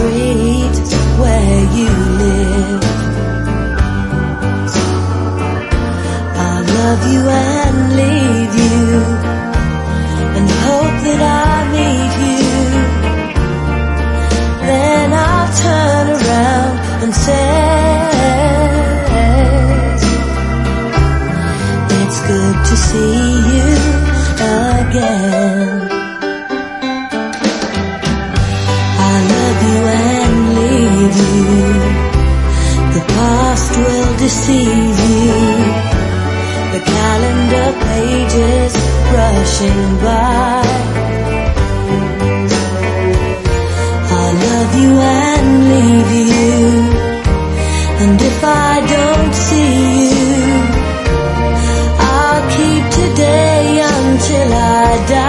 street where you live. I'll love you and leave you, and hope that I meet you. Then I'll turn around and say, it's good to see you again. I love you and leave you. The past will deceive you. The calendar pages rushing by. I love you and leave you. And if I don't see you, I'll keep today until I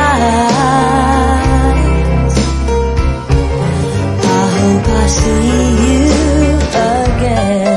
die. I hope I see you again.